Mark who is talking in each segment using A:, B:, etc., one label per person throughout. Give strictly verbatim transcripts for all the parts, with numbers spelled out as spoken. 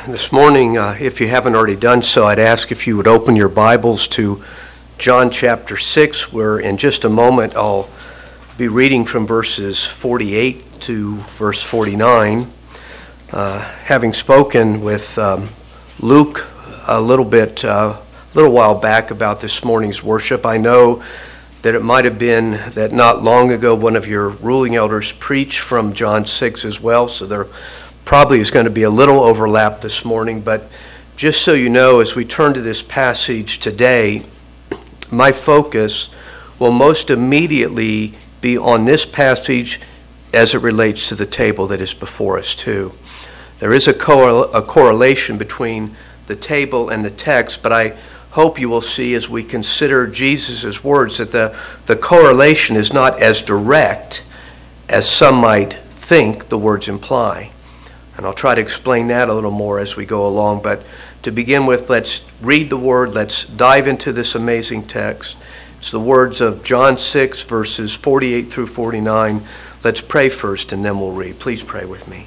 A: This morning, uh, if you haven't already done so, I'd ask if you would open your Bibles to John chapter six, where in just a moment I'll be reading from verses forty-eight to verse forty-nine. Uh, having spoken with um, Luke a little bit, a uh, little while back about this morning's worship, I know that it might have been that not long ago one of your ruling elders preached from John six as well, so there probably is going to be a little overlap this morning, but just so you know, as we turn to this passage today, my focus will most immediately be on this passage as it relates to the table that is before us too. There is a, correl- a correlation between the table and the text, but I hope you will see as we consider Jesus' words that the, the correlation is not as direct as some might think the words imply. And I'll try to explain that a little more as we go along. But to begin with, let's read the word. Let's dive into this amazing text. It's the words of John six, verses forty-eight through forty-nine. Let's pray first, and then we'll read. Please pray with me.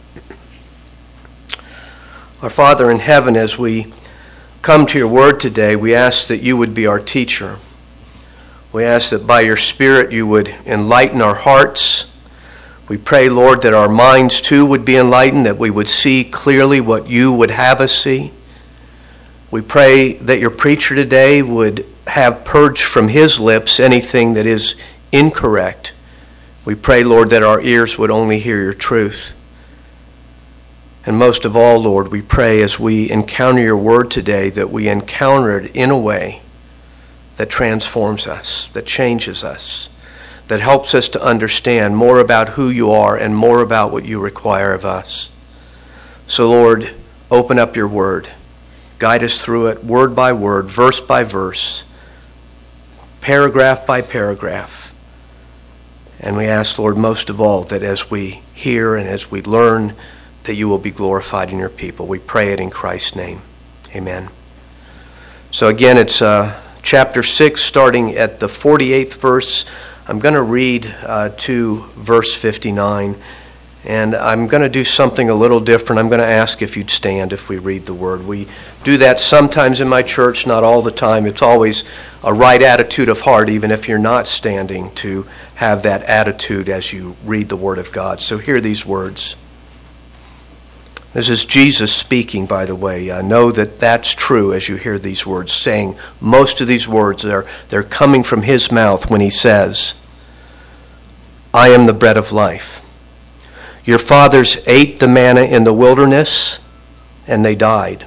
A: Our Father in heaven, as we come to your word today, we ask that you would be our teacher. We ask that by your Spirit you would enlighten our hearts. We pray, Lord, that our minds too would be enlightened, that we would see clearly what you would have us see. We pray that your preacher today would have purged from his lips anything that is incorrect. We pray, Lord, that our ears would only hear your truth. And most of all, Lord, we pray as we encounter your word today that we encounter it in a way that transforms us, that changes us, that helps us to understand more about who you are and more about what you require of us. So, Lord, open up your word. Guide us through it word by word, verse by verse, paragraph by paragraph. And we ask, Lord, most of all, that as we hear and as we learn, that you will be glorified in your people. We pray it in Christ's name. Amen. So again, it's uh, chapter six, starting at the forty-eighth verse. I'm going to read uh, to verse fifty-nine, and I'm going to do something a little different. I'm going to ask if you'd stand if we read the word. We do that sometimes in my church, not all the time. It's always a right attitude of heart, even if you're not standing, to have that attitude as you read the word of God. So hear these words. This is Jesus speaking, by the way. I know that that's true as you hear these words, saying most of these words, they're, they're coming from his mouth when he says, I am the bread of life. Your fathers ate the manna in the wilderness, and they died.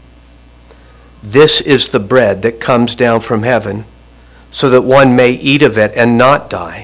A: This is the bread that comes down from heaven, so that one may eat of it and not die.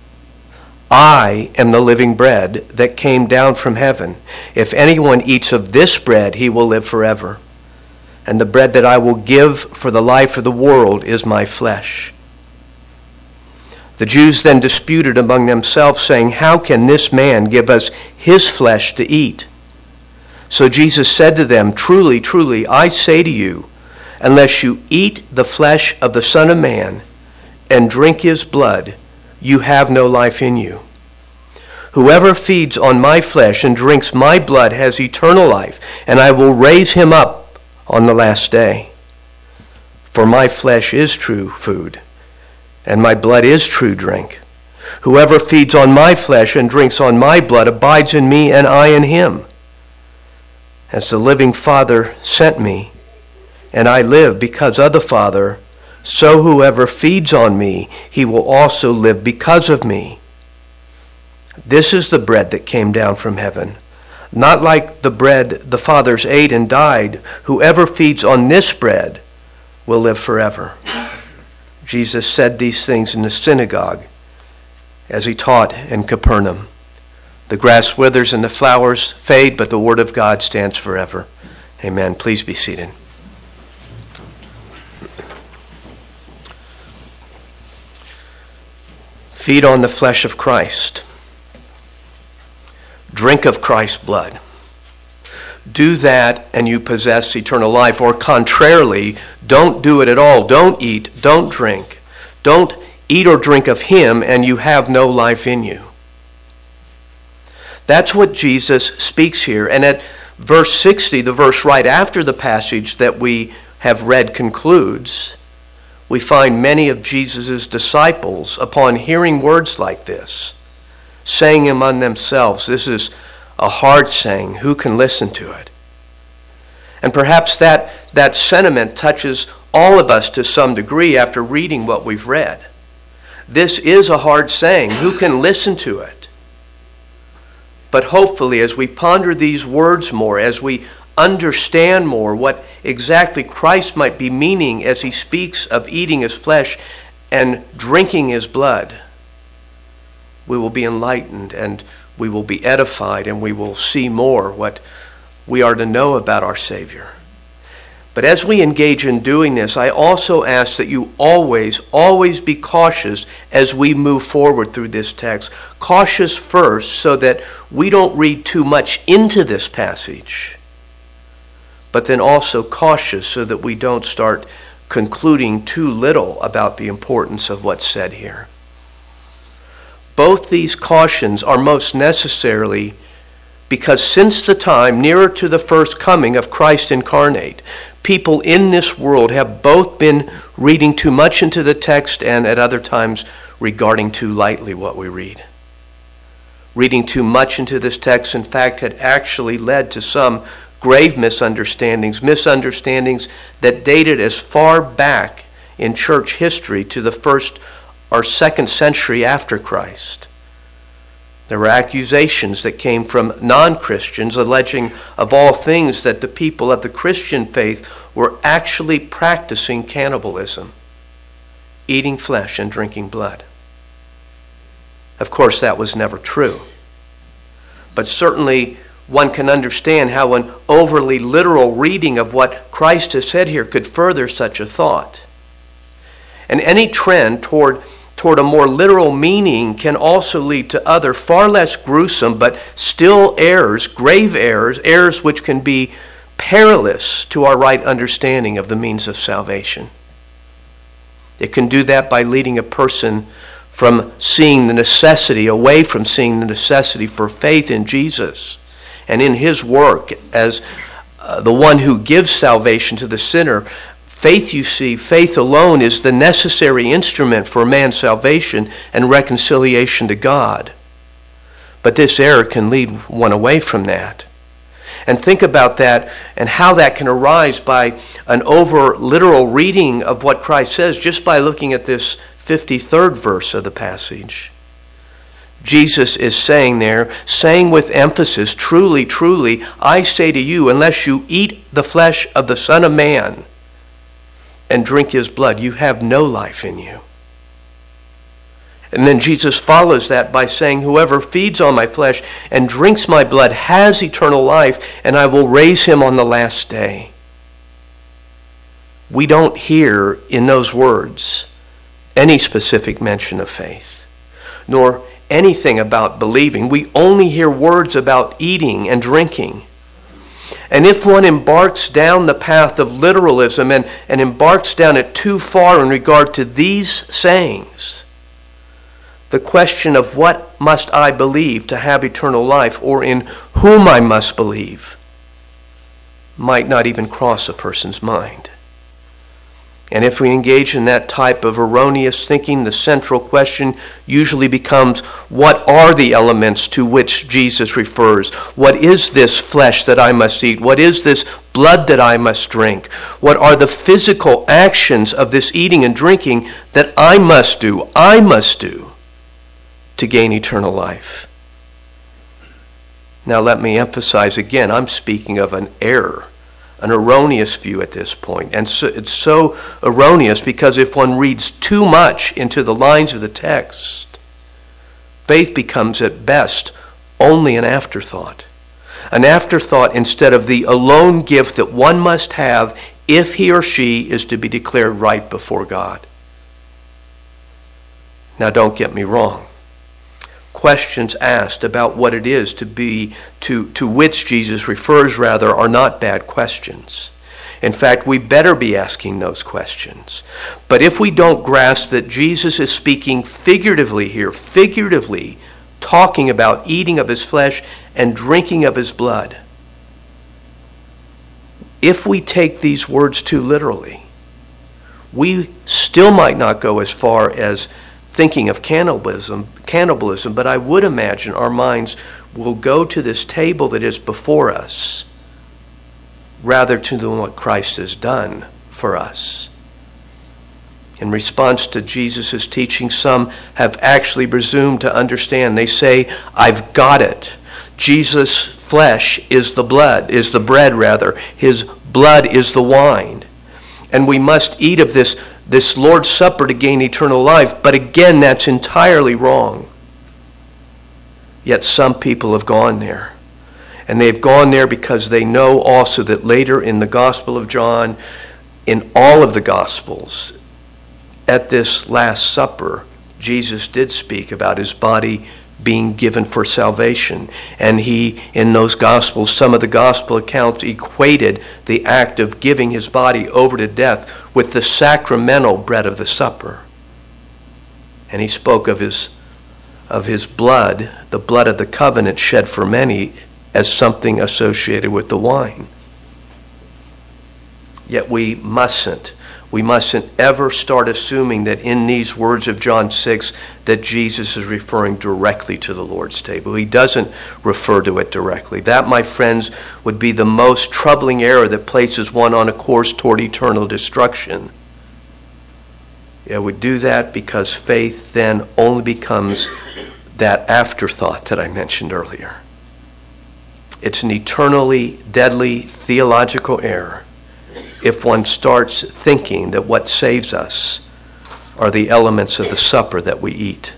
A: I am the living bread that came down from heaven. If anyone eats of this bread, he will live forever. And the bread that I will give for the life of the world is my flesh. The Jews then disputed among themselves, saying, how can this man give us his flesh to eat? So Jesus said to them, truly, truly, I say to you, unless you eat the flesh of the Son of Man and drink his blood, you have no life in you. Whoever feeds on my flesh and drinks my blood has eternal life, and I will raise him up on the last day. For my flesh is true food, and my blood is true drink. Whoever feeds on my flesh and drinks on my blood abides in me, and I in him. As the living Father sent me, and I live because of the Father, so whoever feeds on me, he will also live because of me. This is the bread that came down from heaven. Not like the bread the fathers ate and died. Whoever feeds on this bread will live forever. Jesus said these things in the synagogue as he taught in Capernaum. The grass withers and the flowers fade, but the word of God stands forever. Amen. Please be seated. Feed on the flesh of Christ. Drink of Christ's blood. Do that and you possess eternal life. Or contrarily, don't do it at all. Don't eat, don't drink. Don't eat or drink of him and you have no life in you. That's what Jesus speaks here. And at Verse sixty, the verse right after the passage that we have read concludes, we find many of Jesus' disciples, upon hearing words like this, saying among themselves, this is a hard saying, who can listen to it? And perhaps that, that sentiment touches all of us to some degree after reading what we've read. This is a hard saying, who can listen to it? But hopefully, as we ponder these words more, as we understand more what exactly Christ might be meaning as he speaks of eating his flesh and drinking his blood, we will be enlightened and we will be edified and we will see more what we are to know about our Savior. But as we engage in doing this, I also ask that you always, always be cautious as we move forward through this text. Cautious first so that we don't read too much into this passage, but then also cautious so that we don't start concluding too little about the importance of what's said here. Both these cautions are most necessarily because since the time nearer to the first coming of Christ incarnate, people in this world have both been reading too much into the text and at other times regarding too lightly what we read. Reading too much into this text, in fact, had actually led to some grave misunderstandings, misunderstandings that dated as far back in church history to the first or second century after Christ. There were accusations that came from non-Christians alleging of all things that the people of the Christian faith were actually practicing cannibalism, eating flesh and drinking blood. Of course, that was never true. But certainly one can understand how an overly literal reading of what Christ has said here could further such a thought. And any trend toward toward a more literal meaning can also lead to other far less gruesome but still errors, grave errors, errors which can be perilous to our right understanding of the means of salvation. It can do that by leading a person from seeing the necessity, away from seeing the necessity for faith in Jesus and in his work as uh, the one who gives salvation to the sinner. Faith, you see, faith alone is the necessary instrument for man's salvation and reconciliation to God. But this error can lead one away from that. And think about that and how that can arise by an over-literal reading of what Christ says just by looking at this fifty-third verse of the passage. Jesus is saying there, saying with emphasis, truly, truly, I say to you, unless you eat the flesh of the Son of Man and drink his blood, you have no life in you. And then Jesus follows that by saying, whoever feeds on my flesh and drinks my blood has eternal life, and I will raise him on the last day. We don't hear in those words any specific mention of faith, nor anything about believing. We only hear words about eating and drinking. And if one embarks down the path of literalism and, and embarks down it too far in regard to these sayings, the question of what must I believe to have eternal life, or in whom I must believe, might not even cross a person's mind. And if we engage in that type of erroneous thinking, the central question usually becomes, what are the elements to which Jesus refers? What is this flesh that I must eat? What is this blood that I must drink? What are the physical actions of this eating and drinking that I must do, I must do to gain eternal life? Now let me emphasize again, I'm speaking of an error. An erroneous view at this point. And so it's so erroneous because if one reads too much into the lines of the text, faith becomes at best only an afterthought. An afterthought instead of the alone gift that one must have if he or she is to be declared right before God. Now don't get me wrong. Questions asked about what it is to be, to, to which Jesus refers rather, are not bad questions. In fact, we better be asking those questions. But if we don't grasp that Jesus is speaking figuratively here, figuratively talking about eating of his flesh and drinking of his blood, if we take these words too literally, we still might not go as far as thinking of cannibalism, cannibalism, but I would imagine our minds will go to this table that is before us rather to what Christ has done for us. In response to Jesus' teaching, some have actually presumed to understand. They say, I've got it. Jesus' flesh is the blood, is the bread rather. His blood is the wine. And we must eat of this, this Lord's Supper to gain eternal life. But again, that's entirely wrong. Yet some people have gone there. And they've gone there because they know also that later in the Gospel of John, in all of the Gospels, at this Last Supper, Jesus did speak about his body being given for salvation. And he, in those Gospels, some of the Gospel accounts equated the act of giving his body over to death with the sacramental bread of the supper. And he spoke of his, of his blood, the blood of the covenant shed for many, as something associated with the wine. Yet we mustn't. We mustn't ever start assuming that in these words of John six that Jesus is referring directly to the Lord's table. He doesn't refer to it directly. That, my friends, would be the most troubling error that places one on a course toward eternal destruction. Yeah, we do that because faith then only becomes that afterthought that I mentioned earlier. It's an eternally deadly theological error if one starts thinking that what saves us are the elements of the supper that we eat.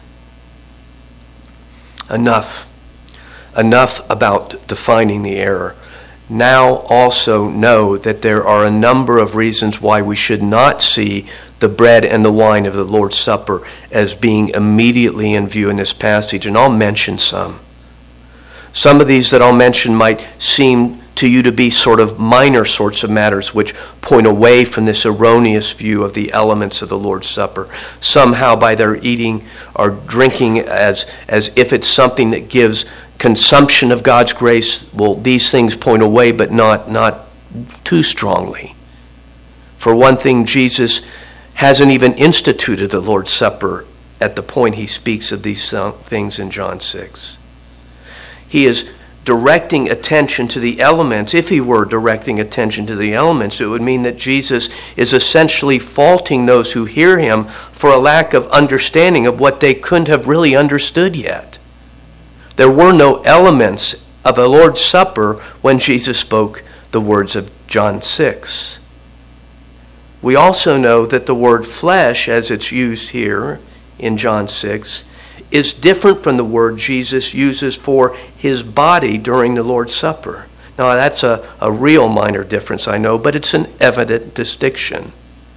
A: Enough. Enough about defining the error. Now also know that there are a number of reasons why we should not see the bread and the wine of the Lord's Supper as being immediately in view in this passage, and I'll mention some. Some of these that I'll mention might seem to you to be sort of minor sorts of matters which point away from this erroneous view of the elements of the Lord's Supper. Somehow by their eating or drinking as, as if it's something that gives consumption of God's grace, well, these things point away, but not, not too strongly. For one thing, Jesus hasn't even instituted the Lord's Supper at the point he speaks of these things in John six. He is directing attention to the elements. If he were directing attention to the elements, it would mean that Jesus is essentially faulting those who hear him for a lack of understanding of what they couldn't have really understood yet. There were no elements of a Lord's Supper when Jesus spoke the words of John six. We also know that the word flesh, as it's used here in John six, is different from the word Jesus uses for his body during the Lord's Supper. Now, that's a, a real minor difference, I know, but it's an evident distinction.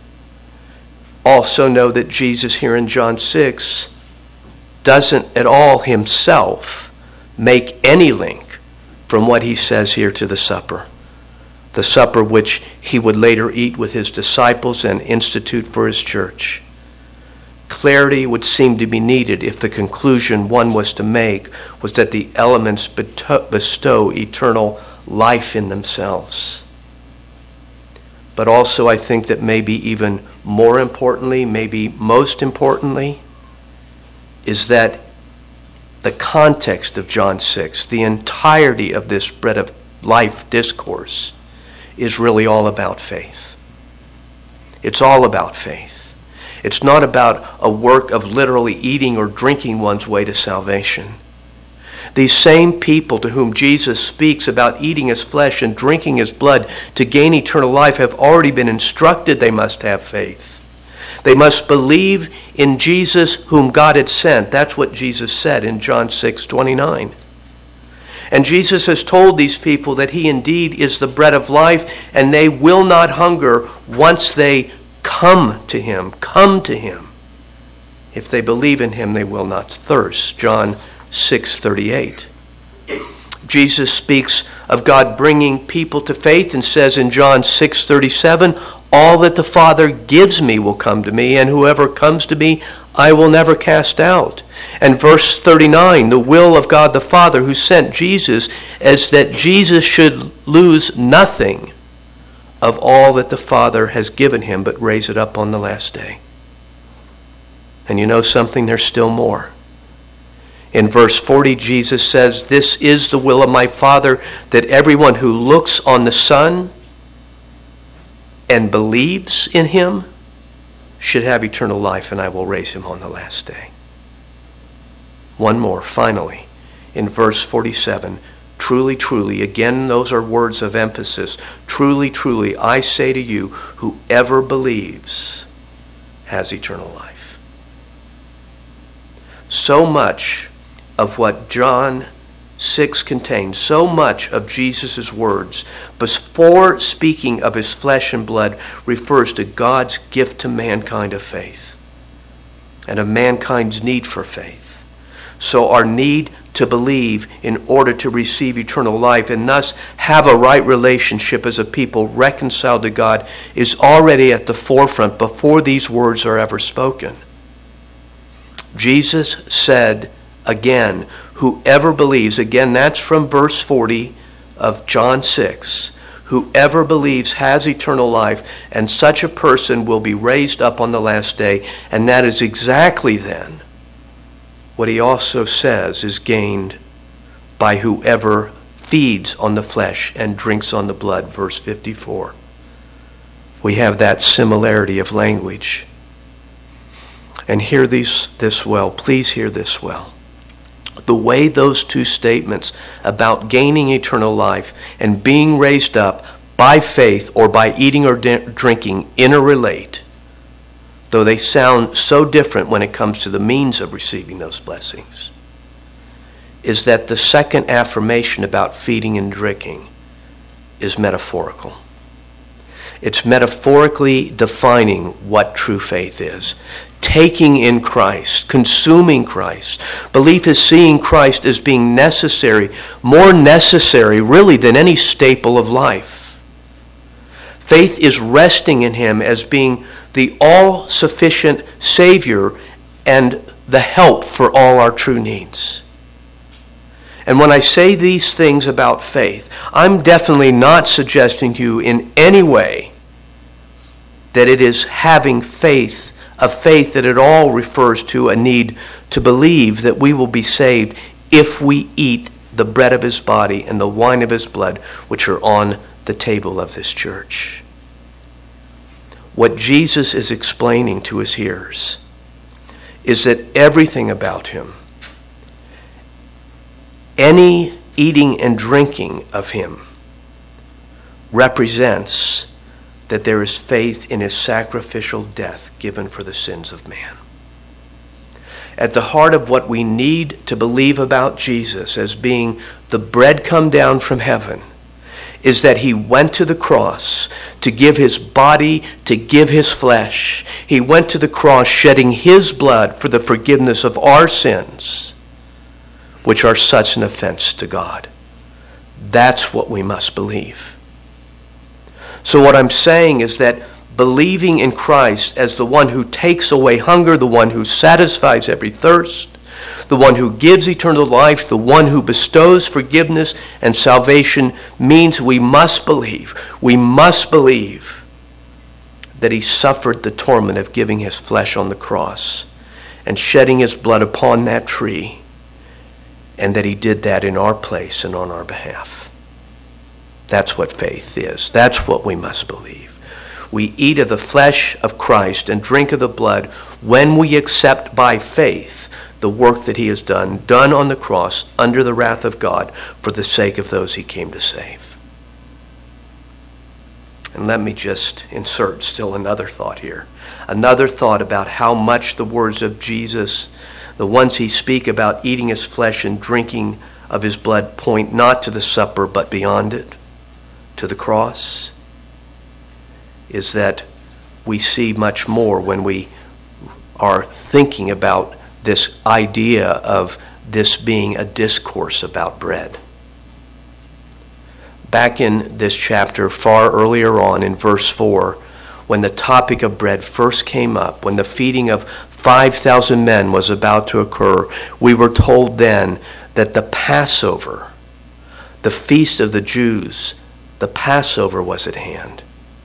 A: Also know that Jesus here in John six doesn't at all himself make any link from what he says here to the supper. The supper which he would later eat with his disciples and institute for his church. Clarity would seem to be needed if the conclusion one was to make was that the elements bestow eternal life in themselves. But also I think that maybe even more importantly, maybe most importantly, is that the context of John six, the entirety of this bread of life discourse, is really all about faith. It's all about faith. It's not about a work of literally eating or drinking one's way to salvation. These same people to whom Jesus speaks about eating his flesh and drinking his blood to gain eternal life have already been instructed they must have faith. They must believe in Jesus whom God had sent. That's what Jesus said in John six twenty-nine. And Jesus has told these people that he indeed is the bread of life, and they will not hunger once they come to him. Come to him. If they believe in him, they will not thirst. John six thirty-eight. Jesus speaks of God bringing people to faith and says in John six thirty-seven, all that the Father gives me will come to me, and whoever comes to me, I will never cast out. And verse thirty-nine, the will of God the Father who sent Jesus is that Jesus should lose nothing of all that the Father has given him, but raise it up on the last day. And you know something? There's still more. In verse forty, Jesus says, "This is the will of my Father, that everyone who looks on the Son and believes in him should have eternal life, and I will raise him on the last day." One more, finally, in verse forty-seven, "Truly, truly," again, those are words of emphasis. "Truly, truly, I say to you, whoever believes has eternal life." So much of what John six contains, so much of Jesus' words, before speaking of his flesh and blood, refers to God's gift to mankind of faith and of mankind's need for faith. So our need to believe in order to receive eternal life and thus have a right relationship as a people reconciled to God is already at the forefront before these words are ever spoken. Jesus said again, whoever believes, again that's from verse forty of John six, whoever believes has eternal life, and such a person will be raised up on the last day. And that is exactly then what he also says is gained by whoever feeds on the flesh and drinks on the blood, verse fifty-four. We have that similarity of language. And hear these, this well. Please hear this well. The way those two statements about gaining eternal life and being raised up by faith or by eating or di- drinking interrelate, though they sound so different when it comes to the means of receiving those blessings, is that the second affirmation about feeding and drinking is metaphorical. It's metaphorically defining what true faith is. Taking in Christ, consuming Christ. Belief is seeing Christ as being necessary, more necessary really than any staple of life. Faith is resting in him as being the all-sufficient Savior and the help for all our true needs. And when I say these things about faith, I'm definitely not suggesting to you in any way that it is having faith, a faith that it all refers to a need to believe that we will be saved if we eat the bread of his body and the wine of his blood, which are on the table of this church. What Jesus is explaining to his hearers is that everything about him, any eating and drinking of him, represents that there is faith in his sacrificial death given for the sins of man. At the heart of what we need to believe about Jesus as being the bread come down from heaven is that he went to the cross to give his body, to give his flesh. He went to the cross shedding his blood for the forgiveness of our sins, which are such an offense to God. That's what we must believe. So what I'm saying is that believing in Christ as the one who takes away hunger, the one who satisfies every thirst, the one who gives eternal life, the one who bestows forgiveness and salvation, means we must believe, we must believe that he suffered the torment of giving his flesh on the cross and shedding his blood upon that tree, and that he did that in our place and on our behalf. That's what faith is. That's what we must believe. We eat of the flesh of Christ and drink of the blood when we accept by faith the work that he has done, done on the cross under the wrath of God for the sake of those he came to save. And let me just insert still another thought here. Another thought about how much the words of Jesus, the ones he speak about eating his flesh and drinking of his blood, point not to the supper but beyond it, to the cross, is that we see much more when we are thinking about this idea of this being a discourse about bread. Back in this chapter, far earlier on in verse four, when the topic of bread first came up, when the feeding of five thousand men was about to occur, we were told then that the Passover, the feast of the Jews, the Passover was at hand.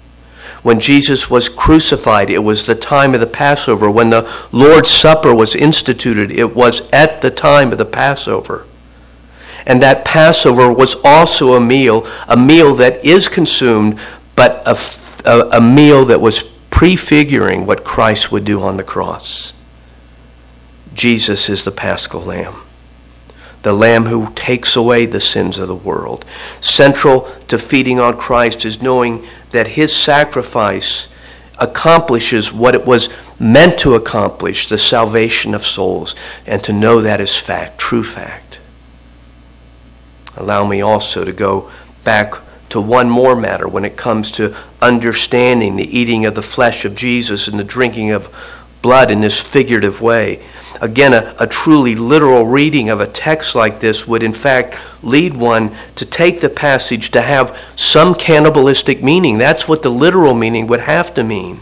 A: When Jesus was crucified, it was the time of the Passover. When the Lord's Supper was instituted, it was at the time of the Passover. And that Passover was also a meal, a meal that is consumed, but a, a, a meal that was prefiguring what Christ would do on the cross. Jesus is the Paschal Lamb, the Lamb who takes away the sins of the world. Central to feeding on Christ is knowing that his sacrifice accomplishes what it was meant to accomplish, the salvation of souls, and to know that is fact, true fact. Allow me also to go back to one more matter when it comes to understanding the eating of the flesh of Jesus and the drinking of blood in this figurative way. Again, a, a truly literal reading of a text like this would in fact lead one to take the passage to have some cannibalistic meaning. That's what the literal meaning would have to mean.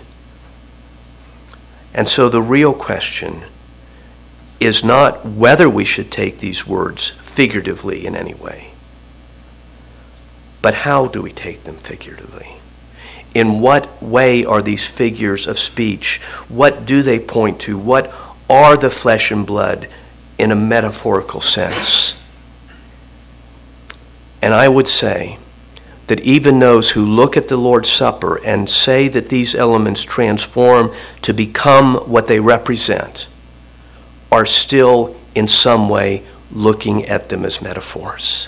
A: And so the real question is not whether we should take these words figuratively in any way, but how do we take them figuratively? In what way are these figures of speech? What do they point to? What are the flesh and blood in a metaphorical sense? And I would say that even those who look at the Lord's Supper and say that these elements transform to become what they represent are still in some way looking at them as metaphors.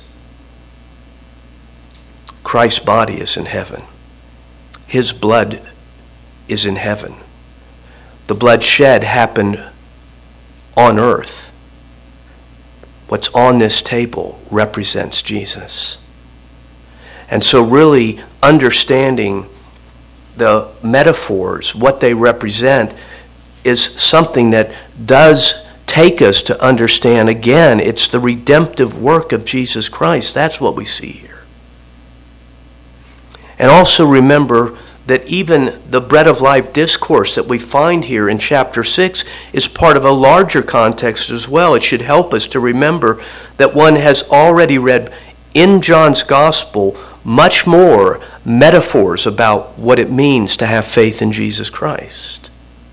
A: Christ's body is in heaven. His blood is in heaven. The blood shed happened on earth. What's on this table represents Jesus. And so really understanding the metaphors, what they represent, is something that does take us to understand, again, it's the redemptive work of Jesus Christ. That's what we see here. And also remember that even the bread of life discourse that we find here in chapter six is part of a larger context as well. It should help us to remember that one has already read in John's gospel much more metaphors about what it means to have faith in Jesus Christ.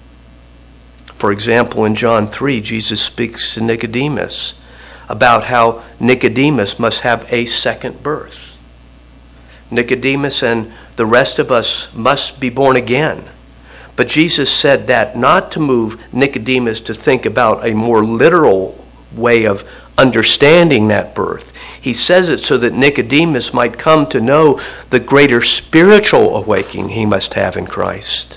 A: For example, in John three, Jesus speaks to Nicodemus about how Nicodemus must have a second birth. Nicodemus and the rest of us must be born again. But Jesus said that not to move Nicodemus to think about a more literal way of understanding that birth. He says it so that Nicodemus might come to know the greater spiritual awakening he must have in Christ.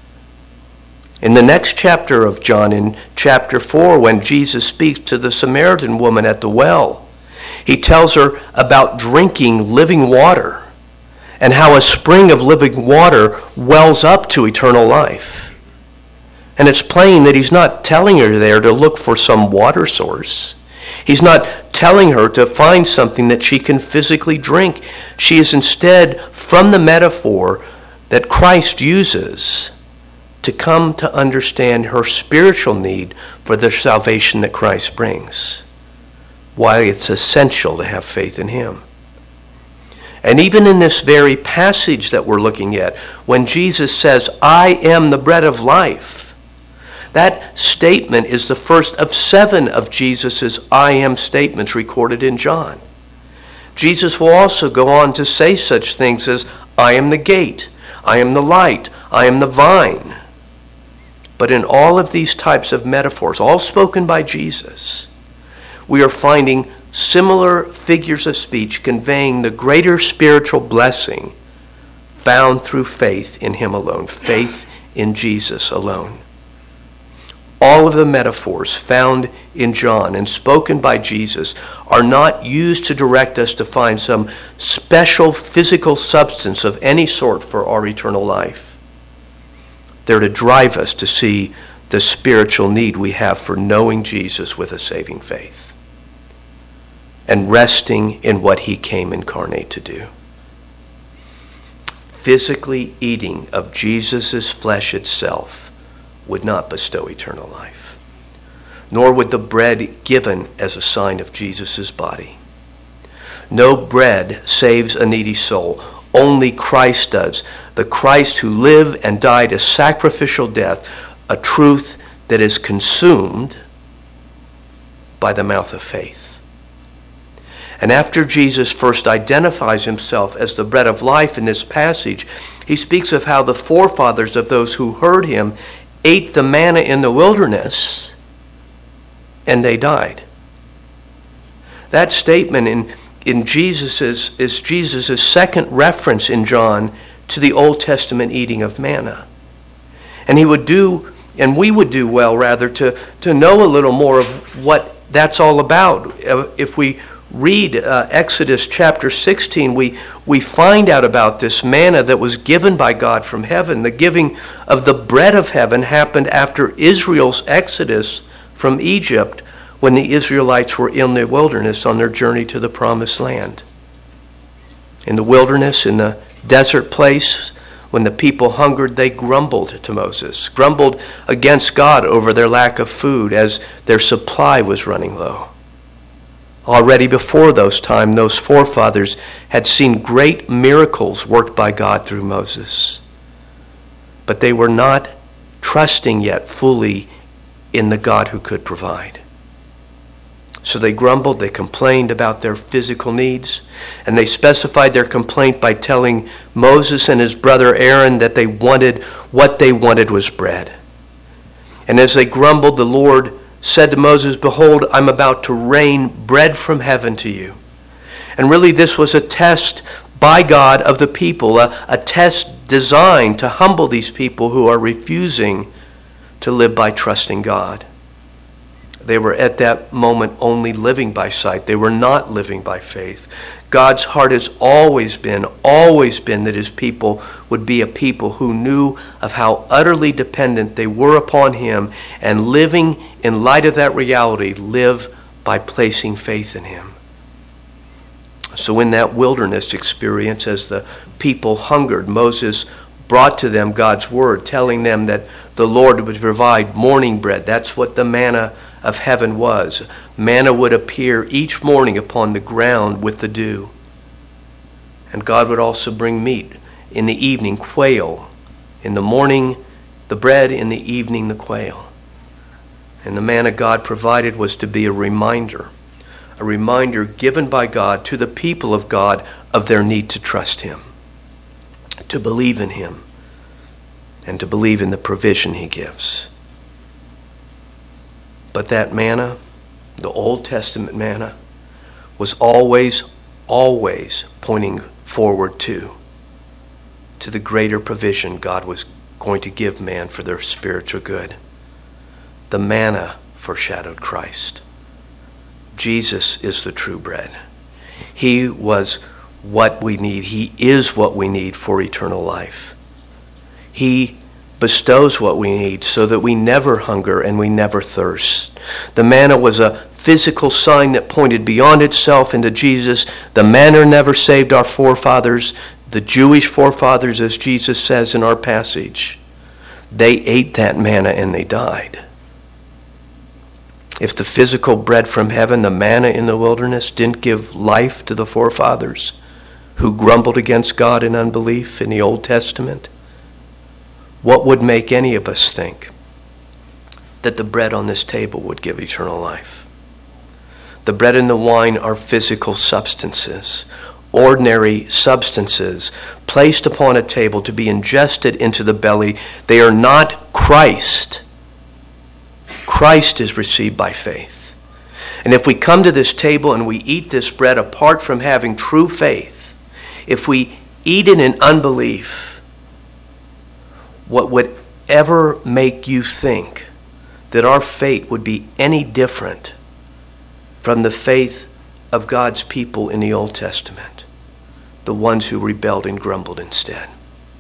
A: In the next chapter of John, in chapter four, when Jesus speaks to the Samaritan woman at the well, he tells her about drinking living water and how a spring of living water wells up to eternal life. And it's plain that he's not telling her there to look for some water source. He's not telling her to find something that she can physically drink. She is instead, from the metaphor that Christ uses, to come to understand her spiritual need for the salvation that Christ brings, why it's essential to have faith in him. And even in this very passage that we're looking at, when Jesus says, I am the bread of life, that statement is the first of seven of Jesus' I am statements recorded in John. Jesus will also go on to say such things as, I am the gate, I am the light, I am the vine. But in all of these types of metaphors, all spoken by Jesus, we are finding similar figures of speech conveying the greater spiritual blessing found through faith in him alone, faith in Jesus alone. All of the metaphors found in John and spoken by Jesus are not used to direct us to find some special physical substance of any sort for our eternal life. They're to drive us to see the spiritual need we have for knowing Jesus with a saving faith and resting in what he came incarnate to do. Physically eating of Jesus' flesh itself would not bestow eternal life, nor would the bread given as a sign of Jesus' body. No bread saves a needy soul. Only Christ does. The Christ who lived and died a sacrificial death, a truth that is consumed by the mouth of faith. And after Jesus first identifies himself as the bread of life in this passage, he speaks of how the forefathers of those who heard him ate the manna in the wilderness and they died. That statement in In Jesus's is Jesus' second reference in John to the Old Testament eating of manna. And he would do, and we would do well rather, to, to know a little more of what that's all about. If we read uh, Exodus chapter sixteen, we, we find out about this manna that was given by God from heaven. The giving of the bread of heaven happened after Israel's exodus from Egypt, when the Israelites were in the wilderness on their journey to the promised land. In the wilderness, in the desert place, when the people hungered, they grumbled to Moses, grumbled against God over their lack of food as their supply was running low. Already before those times, those forefathers had seen great miracles worked by God through Moses. But they were not trusting yet fully in the God who could provide. So they grumbled, they complained about their physical needs, and they specified their complaint by telling Moses and his brother Aaron that they wanted, what they wanted was bread. And as they grumbled, the Lord said to Moses, "Behold, I'm about to rain bread from heaven to you." And really this was a test by God of the people, a, a test designed to humble these people who are refusing to live by trusting God. They were at that moment only living by sight. They were not living by faith. God's heart has always been, always been that his people would be a people who knew of how utterly dependent they were upon him, and living in light of that reality, live by placing faith in him. So in that wilderness experience, as the people hungered, Moses brought to them God's word, telling them that the Lord would provide morning bread. That's what the manna of heaven was. Manna would appear each morning upon the ground with the dew. And God would also bring meat in the evening, quail. In the morning, the bread, in the evening, the quail. And the manna God provided was to be a reminder, a reminder given by God to the people of God of their need to trust him, to believe in him, and to believe in the provision he gives. But that manna, the Old Testament manna, was always, always pointing forward to, to the greater provision God was going to give man for their spiritual good. The manna foreshadowed Christ. Jesus is the true bread. He was what we need. He is what we need for eternal life. He bestows what we need so that we never hunger and we never thirst. The manna was a physical sign that pointed beyond itself into Jesus. The manna never saved our forefathers, the Jewish forefathers, as Jesus says in our passage. They ate that manna and they died. If the physical bread from heaven, the manna in the wilderness, didn't give life to the forefathers who grumbled against God in unbelief in the Old Testament, what would make any of us think that the bread on this table would give eternal life? The bread and the wine are physical substances, ordinary substances placed upon a table to be ingested into the belly. They are not Christ. Christ is received by faith. And if we come to this table and we eat this bread apart from having true faith, if we eat it in unbelief, what would ever make you think that our fate would be any different from the faith of God's people in the Old Testament, the ones who rebelled and grumbled instead?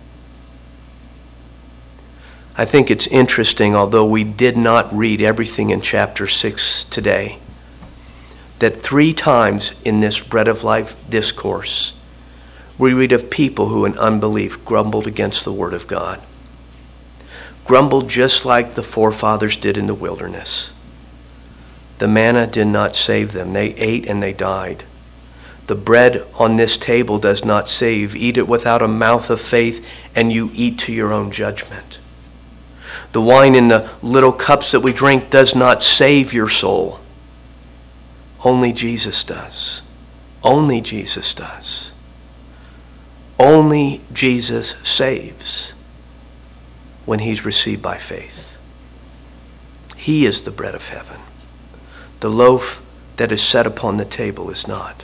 A: I think it's interesting, although we did not read everything in chapter six today, that three times in this Bread of Life discourse, we read of people who in unbelief grumbled against the word of God. Grumbled just like the forefathers did in the wilderness. The manna did not save them. They ate and they died. The bread on this table does not save. Eat it without a mouth of faith, and you eat to your own judgment. The wine in the little cups that we drink does not save your soul. Only Jesus does. Only Jesus does. Only Jesus saves when he's received by faith. He is the bread of heaven. The loaf that is set upon the table is not.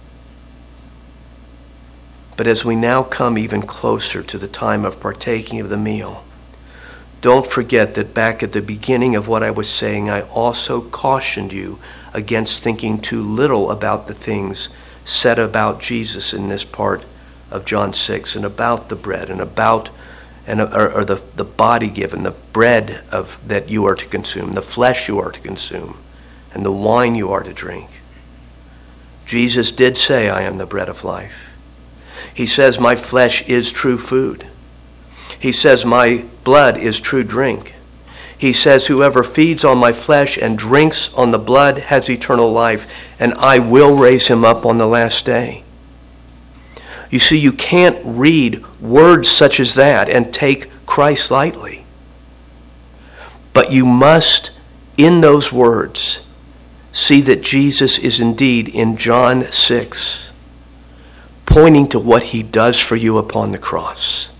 A: But as we now come even closer to the time of partaking of the meal, don't forget that back at the beginning of what I was saying, I also cautioned you against thinking too little about the things said about Jesus in this part of John six, and about the bread, and about and or, or the, the body given, the bread of that you are to consume, the flesh you are to consume, and the wine you are to drink. Jesus did say, I am the bread of life. He says, my flesh is true food. He says, my blood is true drink. He says, whoever feeds on my flesh and drinks on the blood has eternal life, and I will raise him up on the last day. You see, you can't read words such as that and take Christ lightly. But you must, in those words, see that Jesus is indeed, in John six, pointing to what he does for you upon the cross.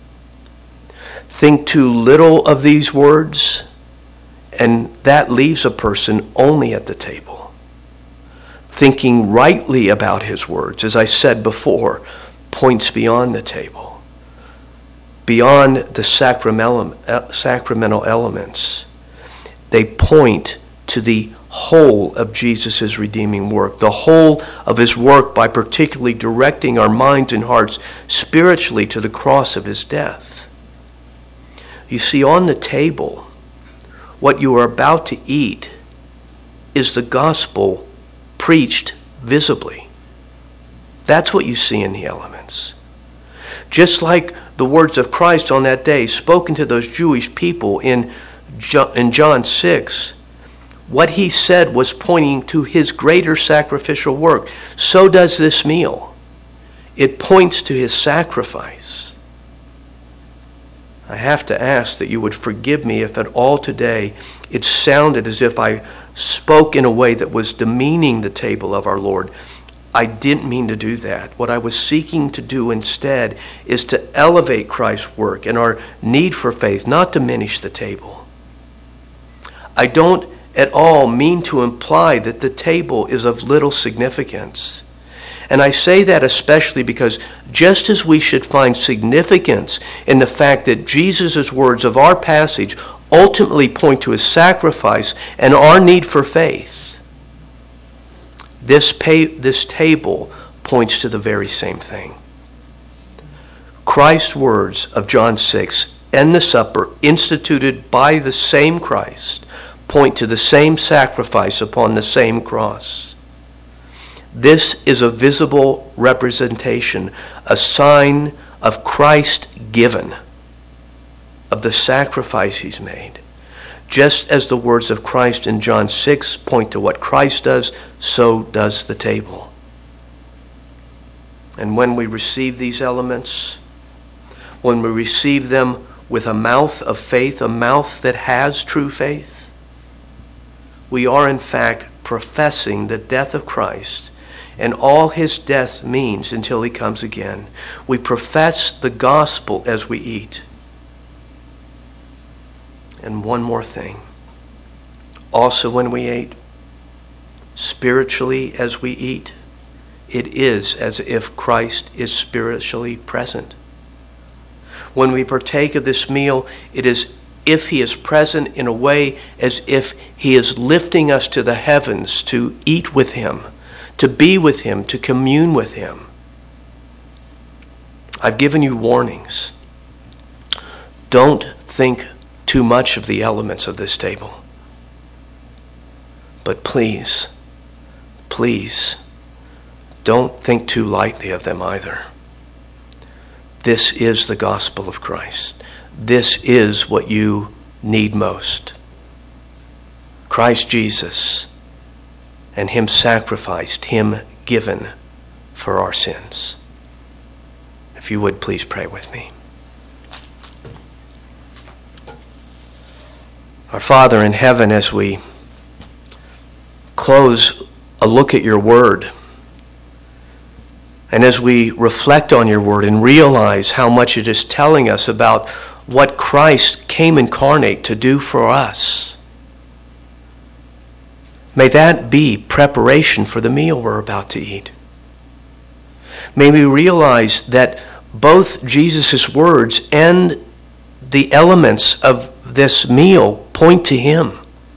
A: Think too little of these words, and that leaves a person only at the table. Thinking rightly about his words, as I said before, points beyond the table, beyond the sacramental, sacramental elements. They point to the whole of Jesus' redeeming work, the whole of his work by particularly directing our minds and hearts spiritually to the cross of his death. You see, on the table, what you are about to eat is the gospel preached visibly. That's what you see in the elements. Just like the words of Christ on that day spoken to those Jewish people in John six, what he said was pointing to his greater sacrificial work. So does this meal. It points to his sacrifice. I have to ask that you would forgive me if at all today it sounded as if I spoke in a way that was demeaning the table of our Lord. I didn't mean to do that. What I was seeking to do instead is to elevate Christ's work and our need for faith, not diminish the table. I don't at all mean to imply that the table is of little significance. And I say that especially because just as we should find significance in the fact that Jesus' words of our passage ultimately point to his sacrifice and our need for faith, this, pay, this table points to the very same thing. Christ's words of John six and the supper instituted by the same Christ point to the same sacrifice upon the same cross. This is a visible representation, a sign of Christ given, of the sacrifice he's made. Just as the words of Christ in John six point to what Christ does, so does the table. And when we receive these elements, when we receive them with a mouth of faith, a mouth that has true faith, we are in fact professing the death of Christ and all his death means until he comes again. We profess the gospel as we eat. And one more thing. Also when we eat, spiritually as we eat, it is as if Christ is spiritually present. When we partake of this meal, it is if he is present in a way as if he is lifting us to the heavens to eat with him, to be with him, to commune with him. I've given you warnings. Don't think too much of the elements of this table. But please, please, don't think too lightly of them either. This is the gospel of Christ. This is what you need most. Christ Jesus and him sacrificed, him given for our sins. If you would, please pray with me. Our Father in heaven, as we close a look at your word, and as we reflect on your word and realize how much it is telling us about what Christ came incarnate to do for us, may that be preparation for the meal we're about to eat. May we realize that both Jesus' words and the elements of this meal point to him,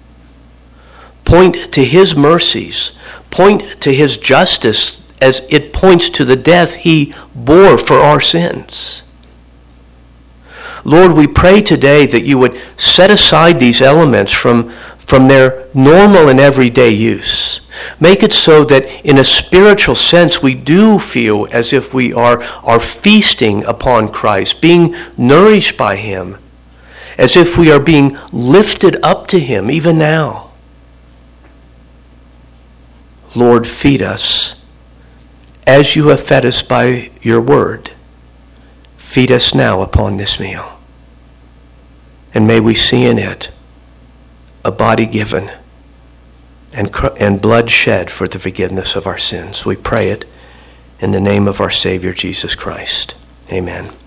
A: point to his mercies, point to his justice as it points to the death he bore for our sins. Lord, we pray today that you would set aside these elements from, from their normal and everyday use. Make it so that in a spiritual sense we do feel as if we are, are feasting upon Christ, being nourished by him, as if we are being lifted up to him even now. Lord, feed us as you have fed us by your word. Feed us now upon this meal. And may we see in it a body given and, and blood shed for the forgiveness of our sins. We pray it in the name of our Savior, Jesus Christ. Amen.